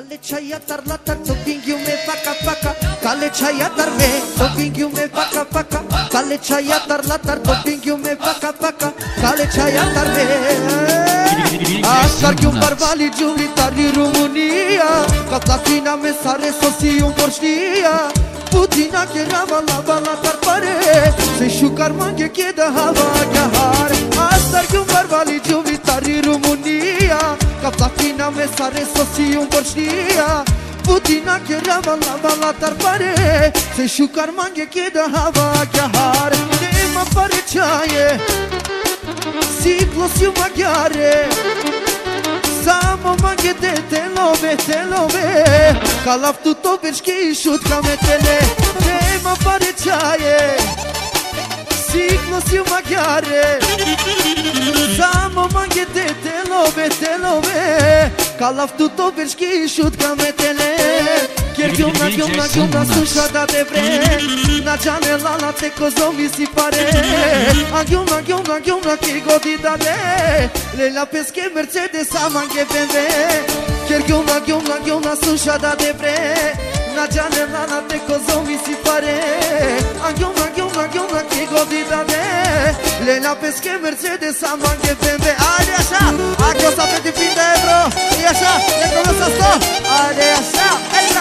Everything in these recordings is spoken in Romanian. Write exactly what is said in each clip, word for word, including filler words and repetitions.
Kale chaya tar la tar to pingu me paka paka. Kale chaya tar me to pingu me paka paka. Kale chaya tar la tar to pingu me paka paka. Kale chaya tar me. Asar que un barbali giulitar di România. Ca platina me sare sosi un porștia. Putina che rava la bala tar pare. Se șucar manghe chieda hava gahar. Asar que un barbali giulitar di România. Ca platina me sare sosi un porștia. Putina che rava la bala tar pare. Se șucar manghe chieda hava gahar. Ne ma pare ceaie. Ciclos e maghiare. Samo manghe de te love, te love. Ca laftu to verški šut kametele. Ne ma pare ceaie. Ciclos e maghiare. Samo manghe de te love, te love. Ca laftu to verški šut kametele. Chiar ghiumna, ghiumna, ghiumna, susha da de vre. Na giane la la te cozo mi si pare. A ghiumna, ghiumna, ghiumna, chi godi da de. Le la pesche Mercedes am anche bende. Chiar ghiumna, ghiumna, ghiumna, susha da de vre. Na giane la la te cozo mi si pare. A ghiumna, ghiumna, ghiumna, chi godi da de. Le la pesche Mercedes am anche bende. Ale așa, anche o să pe fin de euro. E așa, le conosc asta. Ale așa, era.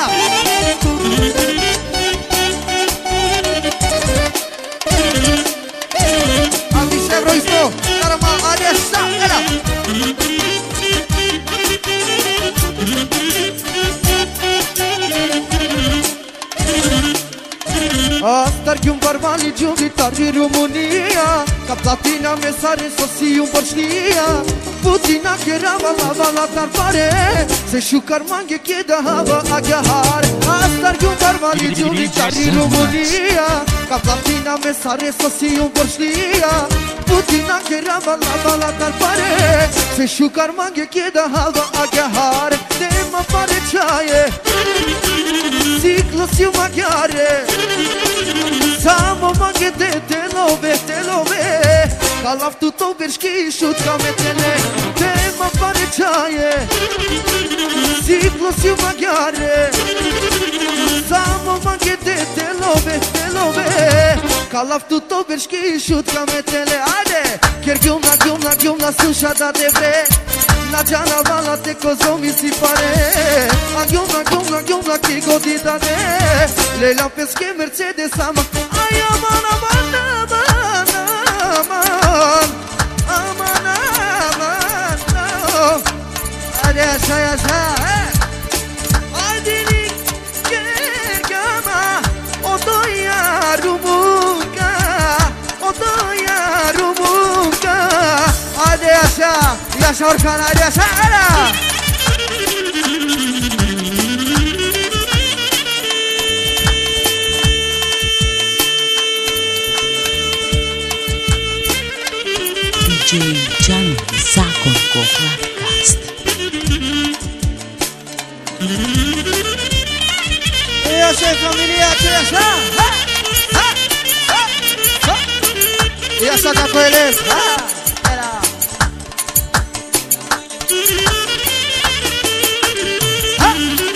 Andy Chevro isto, karma ale așa, era. Astar que un barbali giulitar di România. Ca platina me sare sosi un porștia. Putina che rava la bala tar pare. Se șucar manghe chieda hava aghahar. Astar que un barbali giulitar di România. Ca platina me sare sosi un porștia. Putina che rava la bala tar pare. Se șucar manghe chieda hava aghahar. De ma pare ceaie. Ciclos e maghiare. Samo manghe de te love, te love. Ca laftu to verški šut kametele. Te ma pare ceaie. Ciclos e maghiare. Samo manghe de te love, te love. Ca laftu to verški šut kametele. Ajde! Chiar ghiumna, ghiumna, ghiumna, susha da de vre. Na giana vala te cozo mi si pare. A ghiumna, ghiumna, ghiumna, chi godi da de. Le la pesche Mercedes am. Ai aman, aman, aman, aman. Aman, aman, aman. Hadi așa, așa, ai dinic, gergama. O doia rumunca. O doia rumunca. Hadi așa, e așa oricana, hadi așa, era. D J Jan Zakonko Hardcast. E așa e familia, ce e așa? Ha! Ha! Ha! Ha! E așa ca coeles, ha! Era! Ha!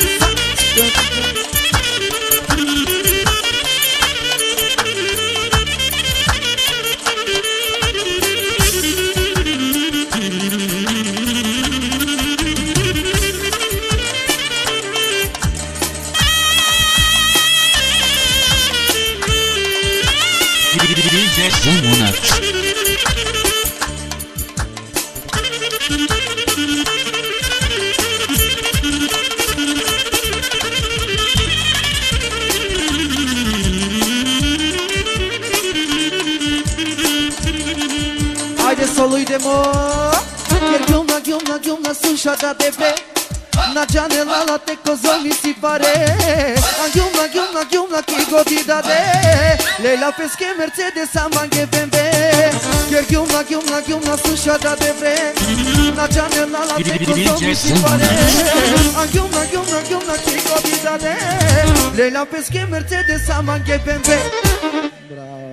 Rămână. Haide să lui de mă. Chiar ghiumna, ghiumna, ghiumna, susha da de vre. Na giane la la te cozo mi si pare. A ghiumna, ghiumna, ghiumna, chi godi da de. Le la pesche Mercedes am anche bembe. Chiar ghiumna, ghiumna, ghiumna, susha da de vre. Na giane la la te cozo mi si pare. A ghiumna, ghiumna, ghiumna, chi godi da de. Le la pesche Mercedes am anche bembe. Bravo.